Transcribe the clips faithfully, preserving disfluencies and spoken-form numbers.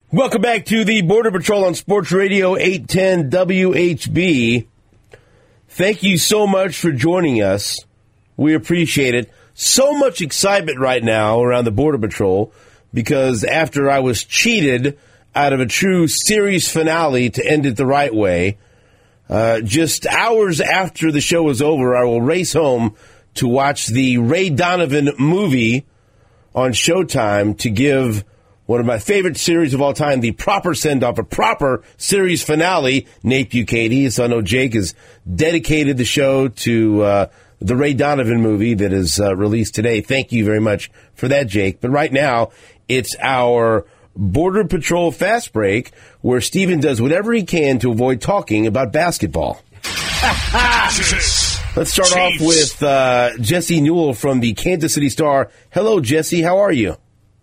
Welcome back to the Border Patrol on Sports Radio eight ten W H B. Thank you so much for joining us. We appreciate it. So much excitement right now around the Border Patrol because after I was cheated out of a true series finale to end it the right way, uh, just hours after the show was over, I will race home to watch the Ray Donovan movie on Showtime to give one of my favorite series of all time, the proper send-off, a proper series finale. Nate Bukaty, his son, Jake, has dedicated the show to uh, the Ray Donovan movie that is uh, released today. Thank you very much for that, Jake. But right now, it's our Border Patrol Fast Break, where Steven does whatever he can to avoid talking about basketball. Let's start off with uh, Jesse Newell from the Kansas City Star. Hello, Jesse. How are you?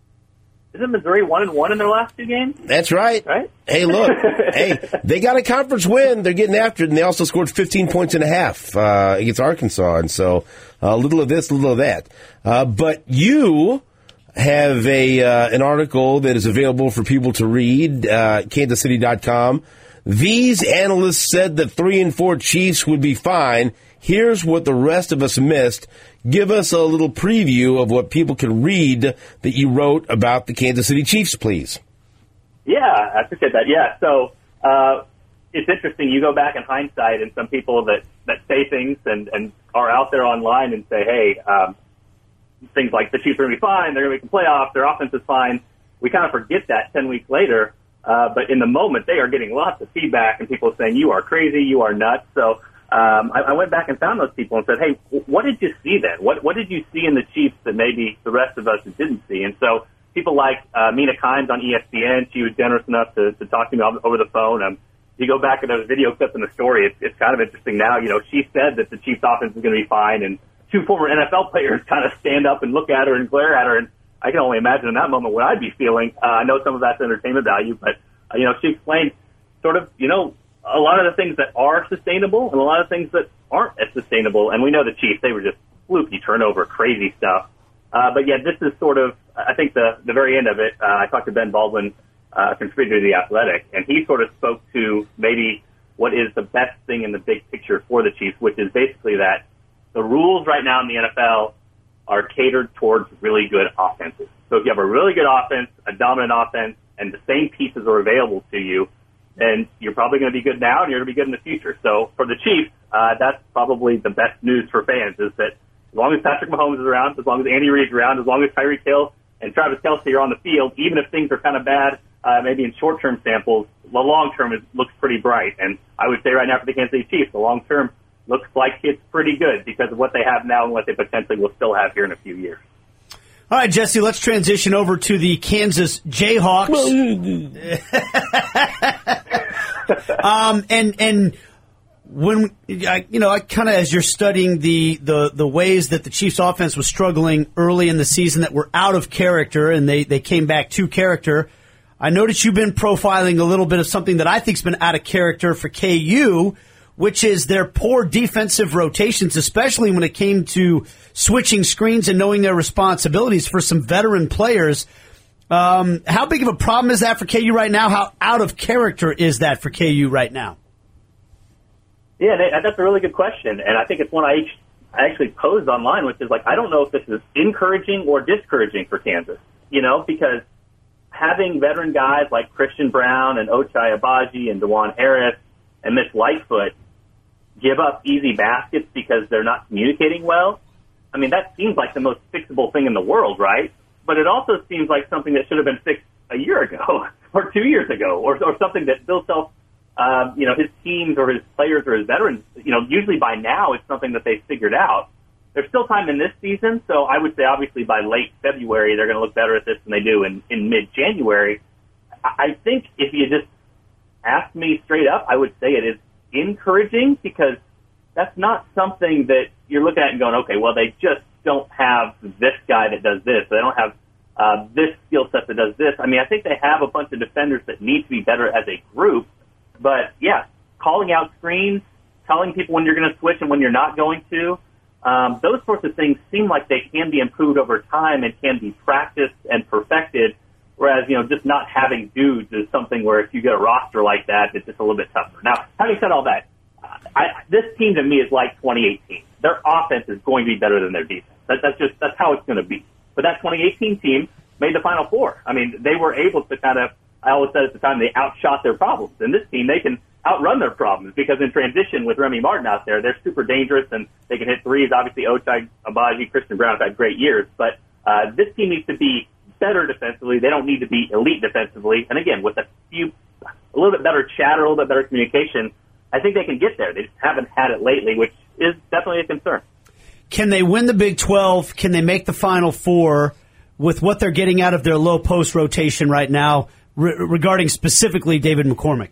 Isn't Missouri one and one in their last two games? That's right. Right? Hey, look. hey, they got a conference win. They're getting after it, and they also scored fifteen points and a half uh, against Arkansas. And so a uh, little of this, a little of that. Uh, but you have a uh, an article that is available for people to read, uh, kansas city dot com. These analysts said that three and four Chiefs would be fine. Here's what the rest of us missed. Give us a little preview of what people can read that you wrote about the Kansas City Chiefs, please. Yeah, I appreciate that. Yeah, so uh, it's interesting. You go back in hindsight, and some people that, that say things and, and are out there online and say, hey, um, things like the Chiefs are going to be fine, they're going to make the playoffs, their offense is fine. We kind of forget that ten weeks later. Uh, but in the moment, they are getting lots of feedback and people saying, you are crazy, you are nuts. So um, I, I went back and found those people and said, hey, what did you see then? What what did you see in the Chiefs that maybe the rest of us didn't see? And so people like uh, Mina Kimes on E S P N, she was generous enough to, to talk to me over the phone. Um, you go back at those video clips in the story, it's, it's kind of interesting now. You know, she said that the Chiefs offense is going to be fine, and two former N F L players kind of stand up and look at her and glare at her, and I can only imagine in that moment what I'd be feeling. Uh, I know some of that's entertainment value, but, uh, you know, she explained sort of, you know, a lot of the things that are sustainable and a lot of things that aren't as sustainable. And we know the Chiefs, they were just fluky turnover, crazy stuff. Uh, but, yeah, this is sort of, I think, the, the very end of it. Uh, I talked to Ben Baldwin, uh, a contributor to The Athletic, and he sort of spoke to maybe what is the best thing in the big picture for the Chiefs, which is basically that the rules right now in the N F L are catered towards really good offenses. So if you have a really good offense, a dominant offense, and the same pieces are available to you, then you're probably going to be good now and you're going to be good in the future. So for the Chiefs, uh, that's probably the best news for fans, is that as long as Patrick Mahomes is around, as long as Andy Reid's around, as long as Tyreek Hill and Travis Kelce are on the field, even if things are kind of bad, uh, maybe in short-term samples, the long-term is, looks pretty bright. And I would say right now for the Kansas City Chiefs, the long-term looks like it's pretty good because of what they have now and what they potentially will still have here in a few years. All right, Jesse, let's transition over to the Kansas Jayhawks. um, and and when I, you know, I kind of, as you're studying the, the the ways that the Chiefs' offense was struggling early in the season that were out of character, and they they came back to character. I noticed you've been profiling a little bit of something that I think's been out of character for K U, which is their poor defensive rotations, especially when it came to switching screens and knowing their responsibilities for some veteran players. Um, how big of a problem is that for K U right now? How out of character is that for K U right now? Yeah, that's a really good question, and I think it's one I actually posed online, which is like, I don't know if this is encouraging or discouraging for Kansas, you know, because having veteran guys like Christian Brown and Ochai Agbaji and DeJuan Harris and Mitch Lightfoot give up easy baskets because they're not communicating well, I mean, that seems like the most fixable thing in the world, right? But it also seems like something that should have been fixed a year ago or two years ago, or, or something that Bill Self, um, you know, his teams or his players or his veterans, you know, usually by now it's something that they've figured out. There's still time in this season, so I would say obviously by late February they're going to look better at this than they do in, in mid-January. I think if you just ask me straight up, I would say it is encouraging, because that's not something that you're looking at and going, okay, well, they just don't have this guy that does this. They don't have uh, this skill set that does this. I mean, I think they have a bunch of defenders that need to be better as a group. But, yeah, calling out screens, telling people when you're going to switch and when you're not going to, um, those sorts of things seem like they can be improved over time and can be practiced and perfected. Whereas, you know, just not having dudes is something where if you get a roster like that, it's just a little bit tougher. Now, having said all that, I, this team to me is like twenty eighteen. Their offense is going to be better than their defense. That, that's just that's how it's going to be. But that twenty eighteen team made the Final Four. I mean, they were able to kind of, I always said at the time, they outshot their problems. And this team, they can outrun their problems because in transition with Remy Martin out there, they're super dangerous and they can hit threes. Obviously, Ochai Agbaji, Christian Brown have had great years. But uh, this team needs to be better defensively. They don't need to be elite defensively. And again, with a few, a little bit better chatter, a little bit better communication, I think they can get there. They just haven't had it lately, which is definitely a concern. Can they win the Big twelve? Can they make the Final Four with what they're getting out of their low post rotation right now re- regarding specifically David McCormick?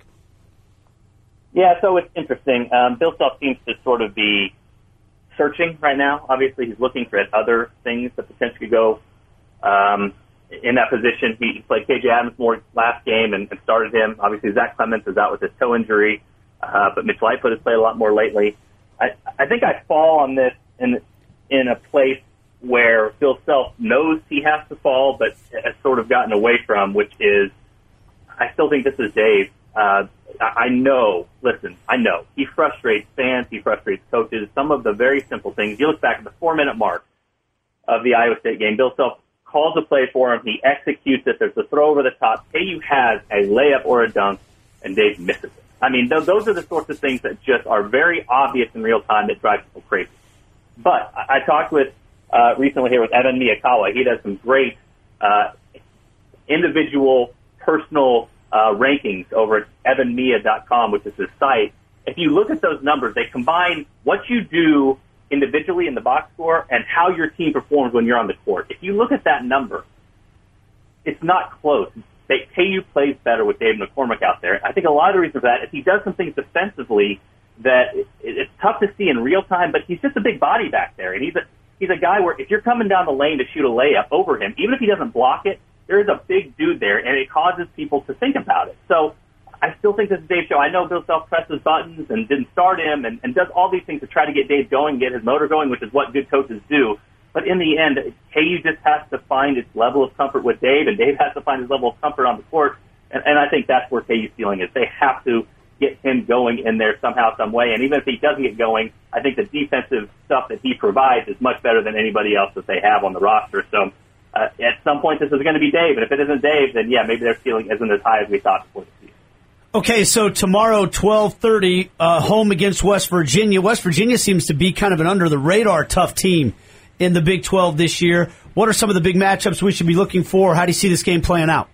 Yeah, so it's interesting. Um, Bill Self seems to sort of be searching right now. Obviously, he's looking for other things that potentially could go um, in that position. He played K J Adams more last game and, and started him. Obviously, Zach Clements is out with his toe injury, uh, but Mitch Lightfoot has played a lot more lately. I, I think I fall on this in in a place where Bill Self knows he has to fall, but has sort of gotten away from, which is, I still think this is Dave. Uh, I know, listen, I know. He frustrates fans, he frustrates coaches. Some of the very simple things. You look back at the four-minute mark of the Iowa State game, Bill Self calls a play for him, he executes it, there's a throw over the top. K U has a layup or a dunk, and Dave misses it. I mean, th- those are the sorts of things that just are very obvious in real time that drive people crazy. But I, I talked with, uh, recently here with Evan Miyakawa. He does some great uh, individual, personal uh, rankings over at evan mia dot com, which is his site. If you look at those numbers, they combine what you do individually in the box score and how your team performs when you're on the court. If you look at that number, it's not close. They, K U plays better with David McCormick out there. I think a lot of the reason for that is he does some things defensively that it, it's tough to see in real time, but he's just a big body back there. And he's a, he's a guy where if you're coming down the lane to shoot a layup over him, even if he doesn't block it, there is a big dude there, and it causes people to think about it. So I still think this is Dave's show. I know Bill Self presses buttons and didn't start him and, and does all these things to try to get Dave going, get his motor going, which is what good coaches do. But in the end, K U just has to find its level of comfort with Dave, and Dave has to find his level of comfort on the court. And, and I think that's where K U's feeling is. They have to get him going in there somehow, some way. And even if he doesn't get going, I think the defensive stuff that he provides is much better than anybody else that they have on the roster. So uh, at some point, this is going to be Dave. And if it isn't Dave, then, yeah, maybe their ceiling isn't as high as we thought before the season. Okay, so tomorrow, twelve thirty, uh, home against West Virginia. West Virginia seems to be kind of an under-the-radar tough team in the Big twelve this year. What are some of the big matchups we should be looking for? How do you see this game playing out?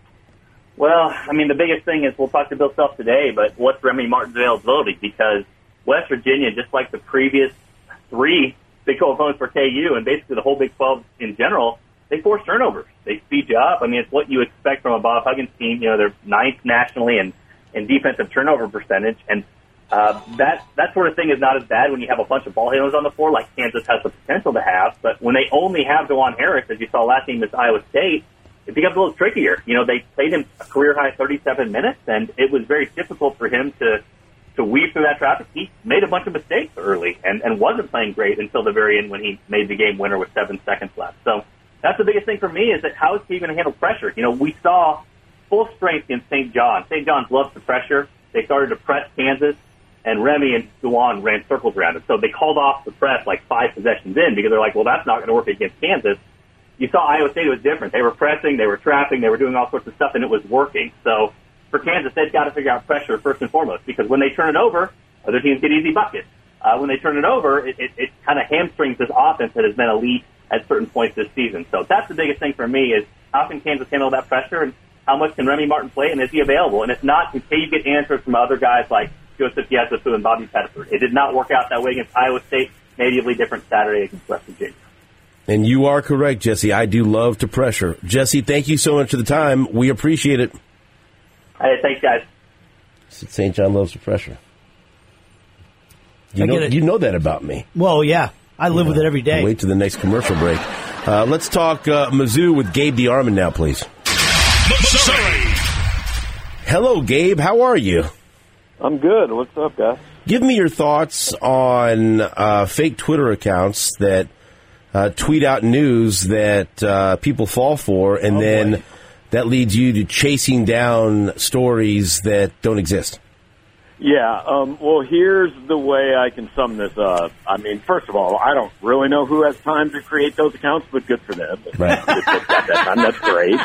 Well, I mean, the biggest thing is we'll talk to Bill Self today, but what's Remy Martin's availability? Because West Virginia, just like the previous three Big twelve opponents for K U and basically the whole Big twelve in general, they force turnovers. They speed you up. I mean, it's what you expect from a Bob Huggins team. You know, they're ninth nationally in, in defensive turnover percentage, and Uh, that that sort of thing is not as bad when you have a bunch of ball handlers on the floor like Kansas has the potential to have. But when they only have DeJuan Harris, as you saw last game against Iowa State, it becomes a little trickier. You know, they played him a career-high thirty-seven minutes, and it was very difficult for him to to weave through that traffic. He made a bunch of mistakes early and, and wasn't playing great until the very end when he made the game winner with seven seconds left. So that's the biggest thing for me is that how is he going to handle pressure? You know, we saw full strength in Saint John. Saint John's loves the pressure. They started to press Kansas. And Remy and DeJuan ran circles around it. So they called off the press like five possessions in because they're like, well, that's not going to work against Kansas. You saw Iowa State was different. They were pressing, they were trapping, they were doing all sorts of stuff, and it was working. So for Kansas, they've got to figure out pressure first and foremost because when they turn it over, other teams get easy buckets. Uh, when they turn it over, it, it, it kind of hamstrings this offense that has been elite at certain points this season. So that's the biggest thing for me is how can Kansas handle that pressure and how much can Remy Martin play and is he available? And if not, can you get answers from other guys like Joseph Yesufu and Bobby Pettiford? It did not work out that way against Iowa State. Natively different Saturday against West Virginia. And you are correct, Jesse. I do love to pressure. Jesse, thank you so much for the time. We appreciate it. Hey, thanks, guys. Saint John loves to pressure. You I know, get it. you know that about me. Well, yeah. I live you with know, it every day. Wait to the next commercial break. Uh, let's talk uh, Mizzou with Gabe DeArmond now, please. Hello, Gabe. How are you? I'm good. What's up, guys? Give me your thoughts on uh, fake Twitter accounts that uh, tweet out news that uh, people fall for and oh, then boy. that leads you to chasing down stories that don't exist? Yeah, um, well, here's the way I can sum this up. I mean, first of all, I don't really know who has time to create those accounts, but good for them. Right. If they've got that time, that's great.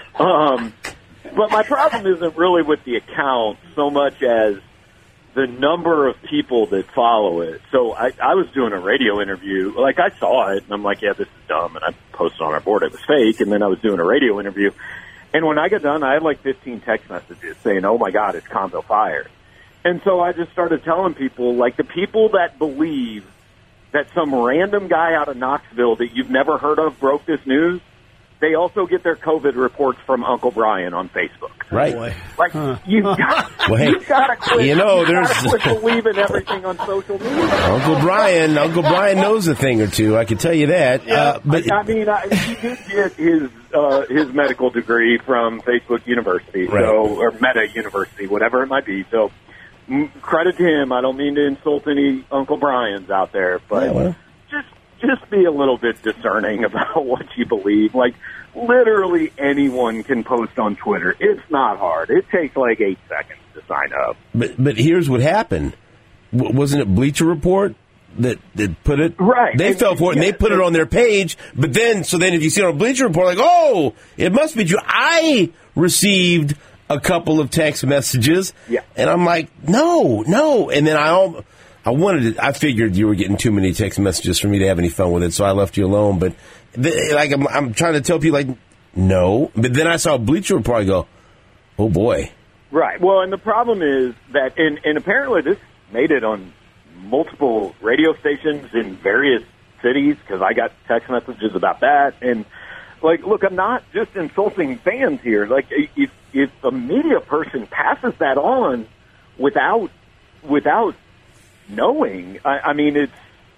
Um, but my problem isn't really with the account so much as the number of people that follow it. So I, I was doing a radio interview. Like, I saw it, and I'm like, yeah, this is dumb. And I posted on our board it was fake, and then I was doing a radio interview. And when I got done, I had like fifteen text messages saying, oh, my God, it's Conzo fired. And so I just started telling people, like, the people that believe that some random guy out of Knoxville that you've never heard of broke this news, they also get their COVID reports from Uncle Brian on Facebook. Right. Boy. Like, Huh. you've got Well, hey, you've got to quit, you know, you've there's- gotta quit believing everything on social media. Uncle Brian, Uncle Brian knows a thing or two. I can tell you that. Uh, but I mean, I, he did get his uh, his medical degree from Facebook University, Right. so or Meta University, whatever it might be. So, m- credit to him. I don't mean to insult any Uncle Brians out there, but Yeah, well. just just be a little bit discerning about what you believe. Like, literally anyone can post on Twitter. It's not hard. It takes like eight seconds to sign up. but but here's what happened. W- wasn't it Bleacher Report that, that put it? Right. They And- fell for it, and yeah, they put it on their page. But then, so then if you see it on Bleacher Report, like, oh, it must be true. I received a couple of text messages. Yeah. And I'm like, no, no. And then I al- I wanted to, I figured you were getting too many text messages for me to have any fun with it, so I left you alone. But, the, like, I'm, I'm trying to tell people, like, no. But then I saw Bleacher Report, I go, oh, boy. Right. Well, and the problem is that, and, and apparently this made it on multiple radio stations in various cities, because I got text messages about that. And, like, look, I'm not just insulting fans here. Like, if, if a media person passes that on without without knowing, I, I mean, it's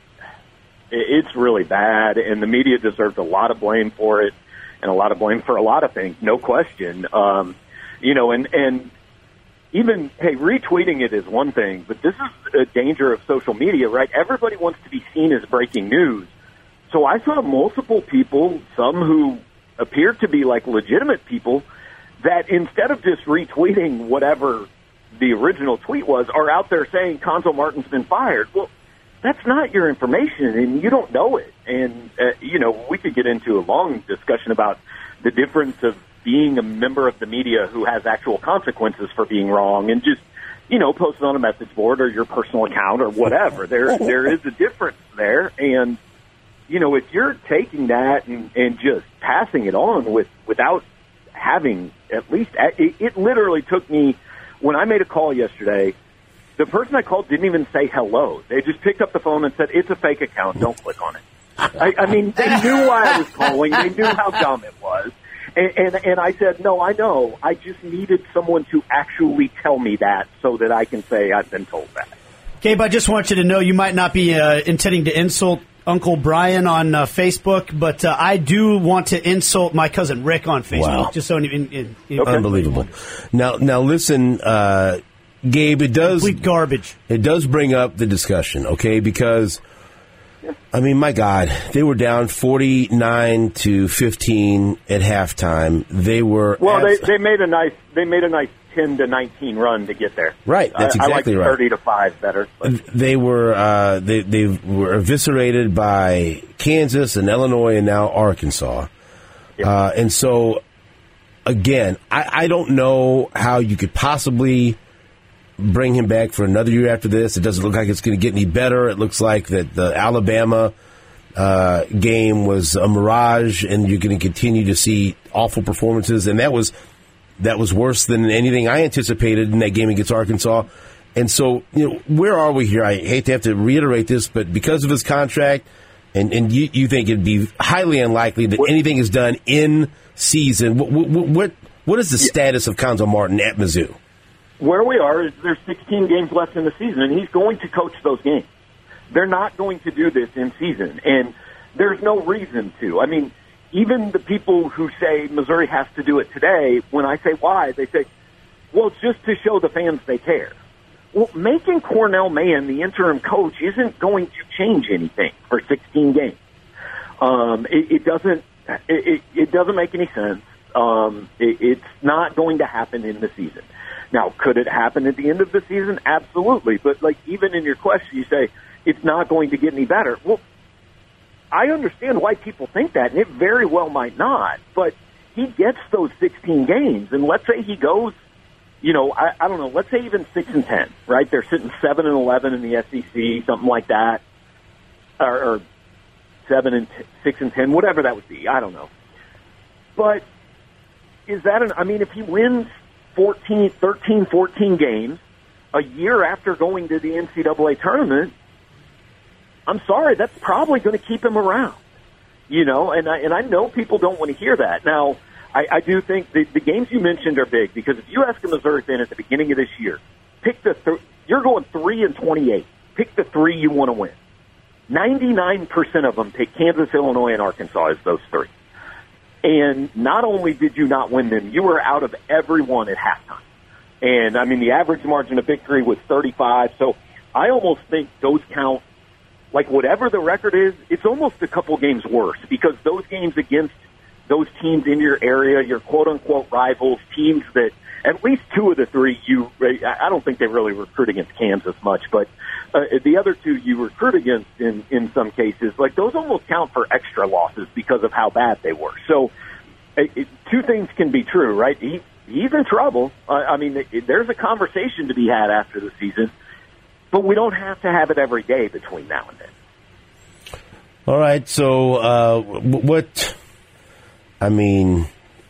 it's really bad, and the media deserves a lot of blame for it, and a lot of blame for a lot of things, no question. Um, you know, and and even, hey, retweeting it is one thing, but this is a danger of social media, right? Everybody wants to be seen as breaking news. So I saw multiple people, some who appeared to be like legitimate people, that instead of just retweeting whatever the original tweet was, are out there saying Conzo Martin's been fired. Well, that's not your information, and you don't know it. And, uh, you know, we could get into a long discussion about the difference of being a member of the media who has actual consequences for being wrong and just, you know, posting on a message board or your personal account or whatever. There, there is a difference there. And, you know, if you're taking that and, and just passing it on with without having at least, it, it literally took me, when I made a call yesterday, the person I called didn't even say hello. They just picked up the phone and said, it's a fake account, don't click on it. I, I mean, they knew why I was calling. They knew how dumb it was. And, and, and I said, no, I know. I just needed someone to actually tell me that so that I can say I've been told that. Gabe, I just want you to know you might not be uh, intending to insult Uncle Brian on uh, Facebook, but uh, I do want to insult my cousin Rick on Facebook. Wow. Just so in, in, in, Okay. Unbelievable. Now, now listen, uh, Gabe, it does Complete garbage. it does bring up the discussion, okay? Because I mean, my God, they were down forty-nine to fifteen at halftime. They were Well, abs- they, they made a nice they made a nice ten to nineteen run to get there. Right, that's I, exactly I like right. thirty to five better. But. they were uh, they they were eviscerated by Kansas and Illinois and now Arkansas. Yeah. Uh, and so, again, I, I don't know how you could possibly bring him back for another year after this. It doesn't look like it's going to get any better. It looks like that the Alabama uh, game was a mirage, and you're going to continue to see awful performances. And that was that was worse than anything I anticipated in that game against Arkansas. And so, you know, where are we here? I hate to have to reiterate this, but because of his contract, and, and you, you think it'd be highly unlikely that anything is done in season. What what what, what is the status of Conzo Martin at Mizzou? Where we are is there's sixteen games left in the season, and he's going to coach those games. They're not going to do this in season, and there's no reason to. I mean, even the people who say Missouri has to do it today, when I say why, they say, well, it's just to show the fans they care. Well, making Cornell Mann the interim coach isn't going to change anything for sixteen games. Um, it, it doesn't. It, it, it doesn't make any sense. Um, it, it's not going to happen in the season. Now, could it happen at the end of the season? Absolutely. But, like, even in your question, you say it's not going to get any better. Well, I understand why people think that, and it very well might not. But he gets those sixteen games, and let's say he goes, you know, I, I don't know, let's say even six and ten, right? They're sitting seven and eleven in the S E C, something like that, or, or seven and t- six and ten, whatever that would be. I don't know. But is that an? I mean, if he wins fourteen, thirteen, fourteen games a year after going to the N C double A tournament, I'm sorry, that's probably going to keep him around. You know, and I, and I know people don't want to hear that. Now, I, I do think the, the games you mentioned are big, because if you ask a Missouri fan at the beginning of this year, pick the th- you're going three and twenty-eight. Pick the three you want to win. ninety-nine percent of them pick Kansas, Illinois, and Arkansas as those three. And not only did you not win them, you were out of everyone at halftime. And, I mean, the average margin of victory was thirty-five. So I almost think those count, like whatever the record is, it's almost a couple games worse, because those games against those teams in your area, your quote-unquote rivals, teams that at least two of the three, you I don't think they really recruit against Kansas much, but uh, the other two you recruit against in, in some cases, like those almost count for extra losses because of how bad they were. So it, it, two things can be true, right? He, he's in trouble. Uh, I mean, it, there's a conversation to be had after the season, but we don't have to have it every day between now and then. All right, so uh, what, I mean,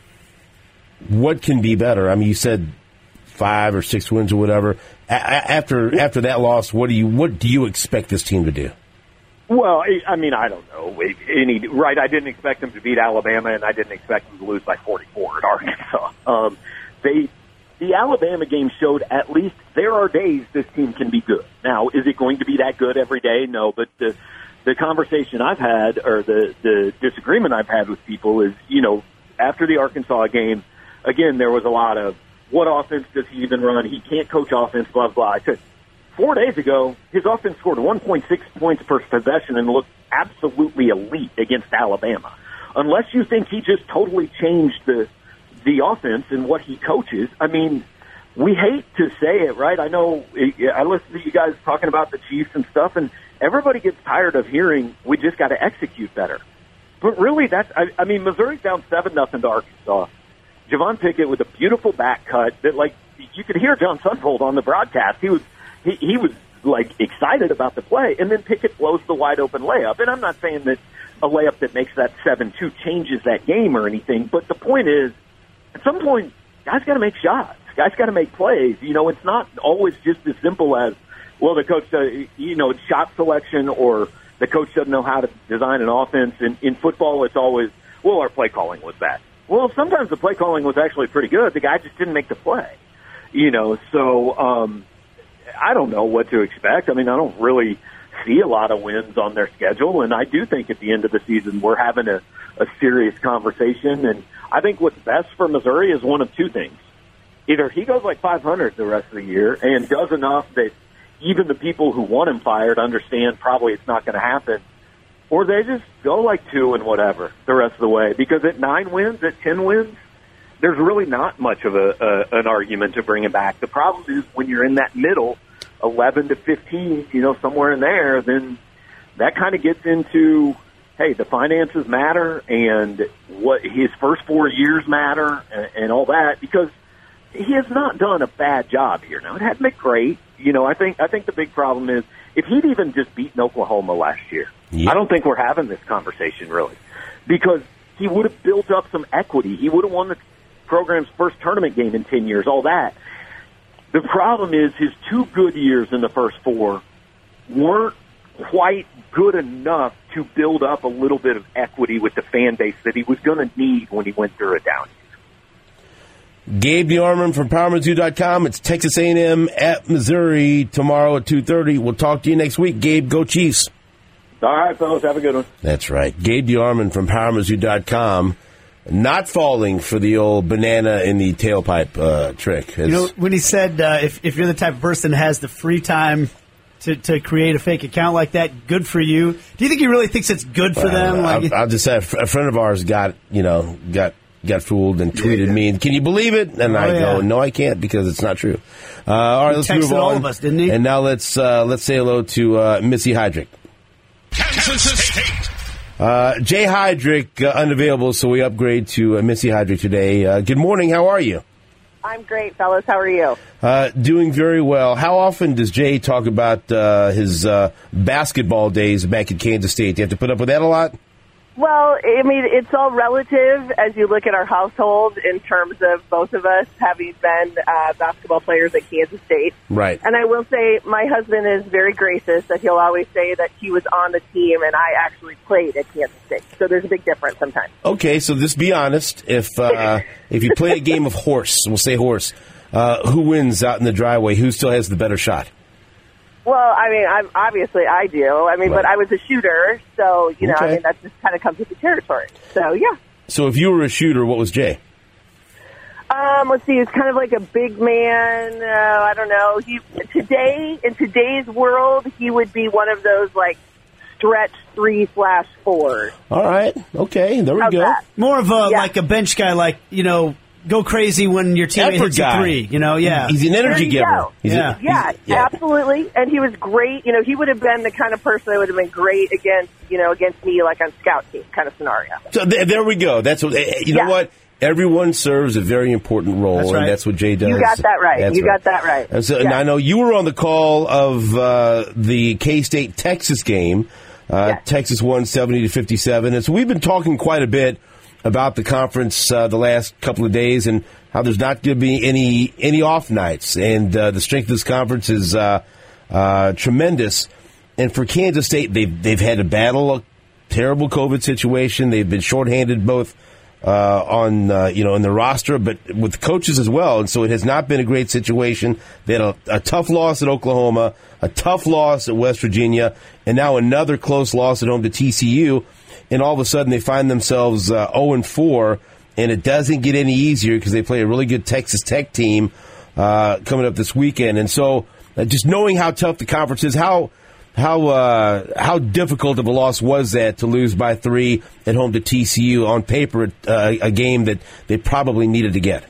what can be better? I mean, you said five or six wins or whatever. A- after after that loss, what do you what do you expect this team to do? Well, I mean, I don't know. Any, right, I didn't expect them to beat Alabama, and I didn't expect them to lose by forty-four at Arkansas. Um, they, the Alabama game showed at least there are days this team can be good. Now, is it going to be that good every day? No, but the the conversation I've had, or the, the disagreement I've had with people is, you know, after the Arkansas game, again, there was a lot of, what offense does he even run? He can't coach offense, blah, blah. I said, four days ago, his offense scored one point six points per possession and looked absolutely elite against Alabama. Unless you think he just totally changed the the offense and what he coaches, I mean, we hate to say it, right? I know I listen to you guys talking about the Chiefs and stuff, and everybody gets tired of hearing we just got to execute better. But really, that's I, I mean, Missouri's down seven nothing to Arkansas. Javon Pickett with a beautiful back cut that, like, you could hear John Sunvold on the broadcast. He was he, he was like excited about the play, and then Pickett blows the wide open layup. And I'm not saying that a layup that makes that seven two changes that game or anything, but the point is, at some point, guys got to make shots. Guys got to make plays. You know, it's not always just as simple as, well, the coach, uh, you know, it's shot selection, or the coach doesn't know how to design an offense. And in football, it's always, well, our play calling was bad. Well, sometimes the play calling was actually pretty good. The guy just didn't make the play. You know, so um, I don't know what to expect. I mean, I don't really see a lot of wins on their schedule, and I do think at the end of the season we're having a, a serious conversation. And I think what's best for Missouri is one of two things. Either he goes like five hundred the rest of the year and does enough that even the people who want him fired understand probably it's not going to happen, or they just go like two and whatever the rest of the way. Because at nine wins, at ten wins, there's really not much of a, a an argument to bring him back. The problem is when you're in that middle, eleven to fifteen, you know, somewhere in there, then that kind of gets into, hey, the finances matter and what his first four years matter and, and all that, because he has not done a bad job here. Now, it hasn't been great. You know, I think I think the big problem is if he'd even just beaten Oklahoma last year, yep. I don't think we're having this conversation really, because he would have built up some equity. He would have won the program's first tournament game in ten years, all that. The problem is his two good years in the first four weren't quite good enough to build up a little bit of equity with the fan base that he was going to need when he went through a down year. Gabe DeArmond from Power Mizzou dot com. It's Texas A and M at Missouri tomorrow at two thirty. We'll talk to you next week. Gabe, go Chiefs. All right, fellas. Have a good one. That's right. Gabe DeArmond from Power Mizzou dot com. Not falling for the old banana in the tailpipe uh, trick. It's, you know, when he said uh, if, if you're the type of person that has the free time to, to create a fake account like that, good for you. Do you think he really thinks it's good for them? Uh, like, I'll, I'll just say a friend of ours got, you know, got got fooled and tweeted yeah. me, can you believe it? And oh, I yeah. go, no, I can't because it's not true. Uh, all right, let's move on. All of us, didn't he? And now let's uh, let's say hello to uh, Missy Heidrich. Kansas State. Uh, Jay Heidrich, uh, unavailable, so we upgrade to uh, Missy Heidrich today. Uh, good morning. How are you? I'm great, fellas. How are you? Uh, doing very well. How often does Jay talk about uh, his uh, basketball days back at Kansas State? Do you have to put up with that a lot? Well, I mean, it's all relative as you look at our household in terms of both of us having been uh, basketball players at Kansas State. Right. And I will say my husband is very gracious that he'll always say that he was on the team and I actually played at Kansas State. So there's a big difference sometimes. Okay, so just be honest. If uh, if you play a game of horse, we'll say horse, uh, who wins out in the driveway? Who still has the better shot? Well, I mean, I'm, obviously I do. I mean, right. but I was a shooter, so, you know, okay. I mean, that just kind of comes with the territory. So, yeah. So if you were a shooter, what was Jay? Um, let's see, he's kind of like a big man. Uh, I don't know. He today, in today's world, he would be one of those, like, stretch three slash fours. All right. Okay. There we How's go. That? More of a, yeah. like a bench guy, like, you know, go crazy when your teammate Effort hits guy. a three, you know, yeah. He's an energy giver. He's yeah. A, yeah, yeah, absolutely. And he was great. You know, he would have been the kind of person that would have been great against, you know, against me, like on scout team kind of scenario. So th- there we go. That's what, you know yeah. what? Everyone serves a very important role, that's right. and that's what Jay does. You got that right. That's you right. got that right. And so, yeah. and I know you were on the call of uh, the K-State Texas game. Uh, yes. Texas won seventy to fifty-seven. And so we've been talking quite a bit about the conference uh, the last couple of days and how there's not going to be any any off nights. And uh, the strength of this conference is uh, uh, tremendous. And for Kansas State, they've, they've had to battle a terrible COVID situation. They've been shorthanded both uh, on, uh, you know, in the roster, but with coaches as well. And so it has not been a great situation. They had a, a tough loss at Oklahoma, a tough loss at West Virginia, and now another close loss at home to T C U. And all of a sudden they find themselves uh, oh and four, and it doesn't get any easier because they play a really good Texas Tech team uh, coming up this weekend. And so uh, just knowing how tough the conference is, how how uh, how difficult of a loss was that to lose by three at home to T C U on paper, uh, a game that they probably needed to get?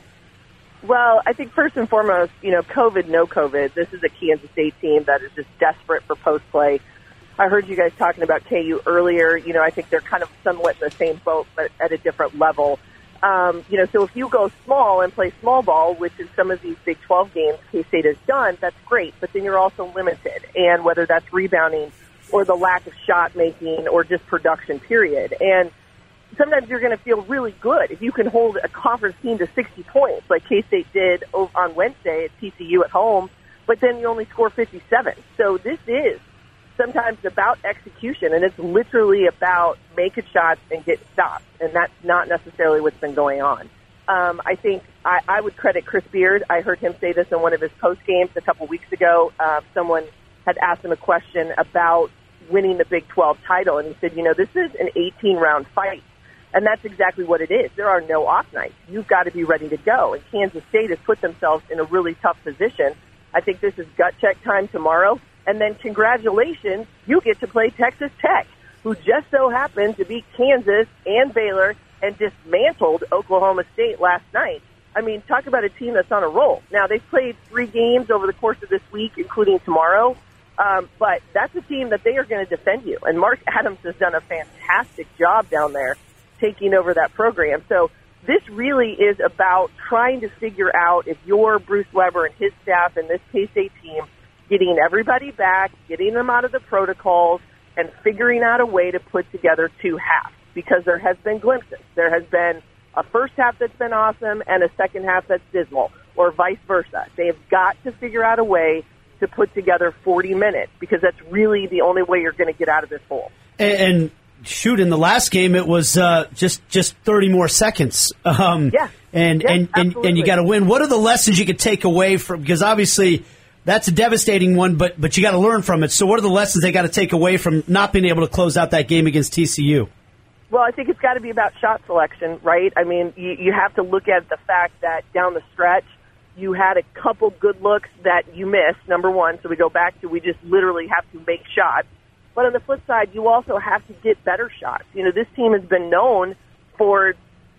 Well, I think first and foremost, you know, COVID, no COVID, this is a Kansas State team that is just desperate for post-play. I heard you guys talking about K U earlier. You know, I think they're kind of somewhat in the same boat, but at a different level. Um, you know, so if you go small and play small ball, which in some of these Big twelve games K-State has done, that's great. But then you're also limited, and whether that's rebounding or the lack of shot making or just production, period. And sometimes you're going to feel really good if you can hold a conference team to sixty points, like K-State did on Wednesday at T C U at home, but then you only score fifty-seven. So this is sometimes about execution, and it's literally about making shots and get stopped, and that's not necessarily what's been going on. Um, I think I, I would credit Chris Beard. I heard him say this in one of his post games a couple weeks ago. Uh, someone had asked him a question about winning the Big twelve title, and he said, you know, this is an eighteen-round fight, and that's exactly what it is. There are no off nights. You've got to be ready to go, and Kansas State has put themselves in a really tough position. I think this is gut check time tomorrow. And then congratulations, you get to play Texas Tech, who just so happened to beat Kansas and Baylor and dismantled Oklahoma State last night. I mean, talk about a team that's on a roll. Now, they've played three games over the course of this week, including tomorrow, um, but that's a team that they are going to defend you. And Mark Adams has done a fantastic job down there taking over that program. So this really is about trying to figure out if you're Bruce Weber and his staff and this K-State team, getting everybody back, getting them out of the protocols, and figuring out a way to put together two halves. Because there has been glimpses. There has been a first half that's been awesome and a second half that's dismal, or vice versa. They have got to figure out a way to put together forty minutes, because that's really the only way you're going to get out of this hole. And, and shoot, in the last game, it was uh, just just thirty more seconds. Um, yeah. And, yeah, and, and, and you got to win. What are the lessons you could take away from, because obviously that's a devastating one, but but you got to learn from it. So what are the lessons they got to take away from not being able to close out that game against T C U? Well, I think it's got to be about shot selection, right? I mean, you, you have to look at the fact that down the stretch, you had a couple good looks that you missed, number one. So we go back to we just literally have to make shots. But on the flip side, you also have to get better shots. You know, this team has been known for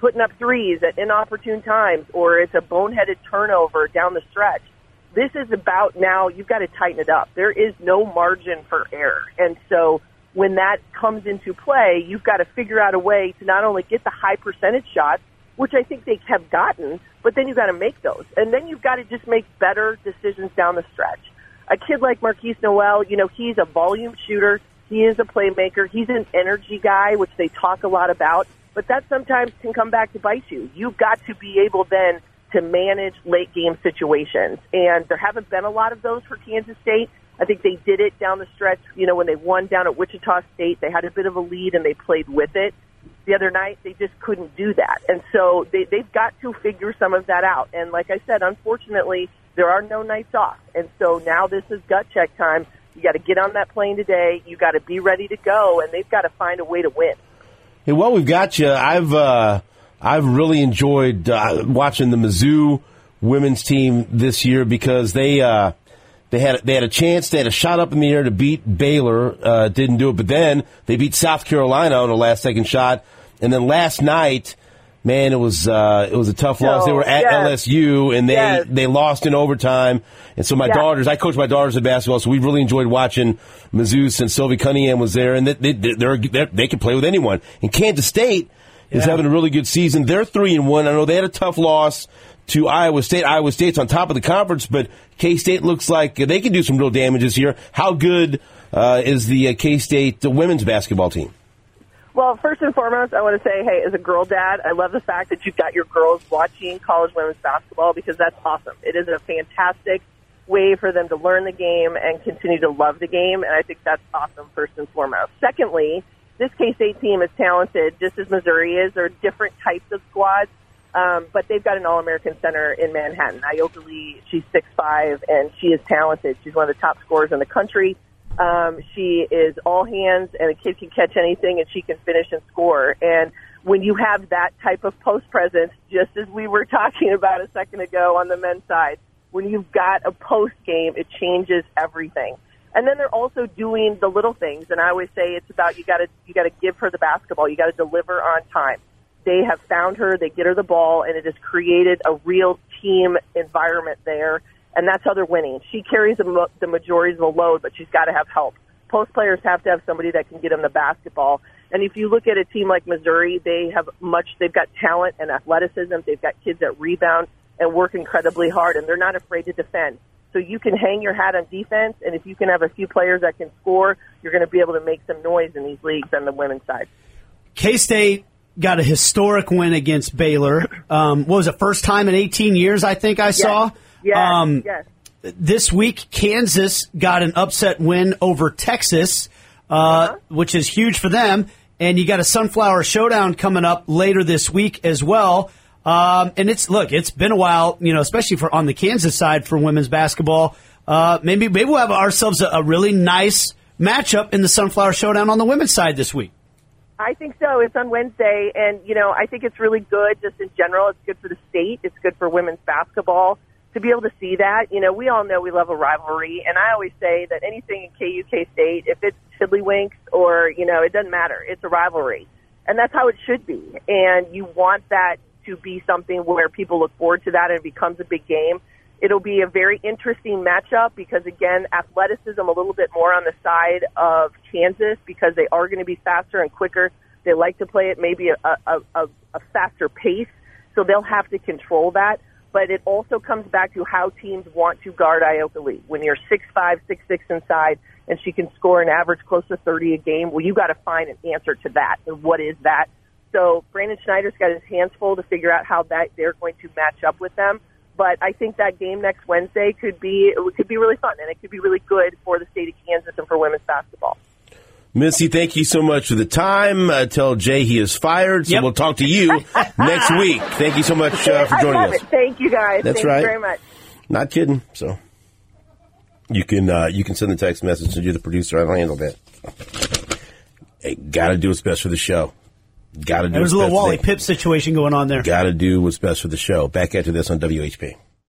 putting up threes at inopportune times, or it's a boneheaded turnover down the stretch. This is about now you've got to tighten it up. There is no margin for error. And so when that comes into play, you've got to figure out a way to not only get the high percentage shots, which I think they have gotten, but then you've got to make those. And then you've got to just make better decisions down the stretch. A kid like Marquise Noel, you know, he's a volume shooter. He is a playmaker. He's an energy guy, which they talk a lot about. But that sometimes can come back to bite you. You've got to be able then to manage late-game situations. And there haven't been a lot of those for Kansas State. I think they did it down the stretch. You know, when they won down at Wichita State, they had a bit of a lead and they played with it. The other night, they just couldn't do that. And so they, they've got to figure some of that out. And like I said, unfortunately, there are no nights off. And so now this is gut check time. You got to get on that plane today. You got to be ready to go, and they've got to find a way to win. Hey, well, we've got you. I've uh, I've really enjoyed uh, watching the Mizzou women's team this year because they uh, they had they had a chance, they had a shot up in the air to beat Baylor, uh, didn't do it, but then they beat South Carolina on a last second shot, and then last night, man, it was uh, it was a tough loss. No, they were at yes. L S U and they Yes. they lost in overtime, and so my Yeah. daughters, I coach my daughters in basketball, so we've really enjoyed watching Mizzou since Sylvie Cunningham was there, and they they they're, they're, they can play with anyone. And Kansas State is Yeah. having a really good season. They're three and one. I know they had a tough loss to Iowa State. Iowa State's on top of the conference, but K-State looks like they can do some real damages here. How good uh, is the uh, K-State the women's basketball team? Well, first and foremost, I want to say, hey, as a girl dad, I love the fact that you've got your girls watching college women's basketball because that's awesome. It is a fantastic way for them to learn the game and continue to love the game, and I think that's awesome, first and foremost. Secondly, this K-State team is talented, just as Missouri is. There are different types of squads, um, but they've got an All-American center in Manhattan. Ayoka Lee, she's six five, and she is talented. She's one of the top scorers in the country. Um, she is all hands, and a kid can catch anything, and she can finish and score. And when you have that type of post presence, just as we were talking about a second ago on the men's side, when you've got a post game, it changes everything. And then they're also doing the little things, and I always say it's about you got to you got to give her the basketball, you got to deliver on time. They have found her, they get her the ball, and it has created a real team environment there. And that's how they're winning. She carries the, the majority of the load, but she's got to have help. Post players have to have somebody that can get them the basketball. And if you look at a team like Missouri, they have much. They've got talent and athleticism. They've got kids that rebound and work incredibly hard, and they're not afraid to defend. So you can hang your hat on defense, and if you can have a few players that can score, you're going to be able to make some noise in these leagues on the women's side. K-State got a historic win against Baylor. Um, what was it, first time in eighteen years, I think I saw? Yes, um, yes. This week, Kansas got an upset win over Texas, uh, uh-huh. which is huge for them. And you got a Sunflower Showdown coming up later this week as well. Um, and it's look, it's been a while, you know, especially for on the Kansas side for women's basketball. Uh, maybe maybe we'll have ourselves a, a really nice matchup in the Sunflower Showdown on the women's side this week. I think so. It's on Wednesday, and you know, I think it's really good just in general. It's good for the state. It's good for women's basketball to be able to see that. You know, we all know we love a rivalry, and I always say that anything in K U K State, if it's Tiddlywinks or you know, it doesn't matter. It's a rivalry, and that's how it should be. And you want that to be something where people look forward to that and it becomes a big game. It'll be a very interesting matchup because, again, athleticism a little bit more on the side of Kansas because they are going to be faster and quicker. They like to play at maybe a, a, a, a faster pace, so they'll have to control that. But it also comes back to how teams want to guard Ayoka Lee. When you're six five, six six inside, and she can score an average close to thirty a game, well, you got to find an answer to that. And what is that? So Brandon Schneider's got his hands full to figure out how that they're going to match up with them. But I think that game next Wednesday could be it could be really fun, and it could be really good for the state of Kansas and for women's basketball. Missy, thank you so much for the time. Uh, tell Jay he is fired, so Yep. we'll talk to you next week. Thank you so much uh, for joining I love us. It. Thank you, guys. That's Thank right. you very much. Not kidding. So you can uh, you can send the text message to you, the producer. I'll handle that. Hey, got to do what's best for the show. Got to do. There was what's a little best for Wally the- Pipp situation going on there. Got to do what's best for the show. Back after this on W H P.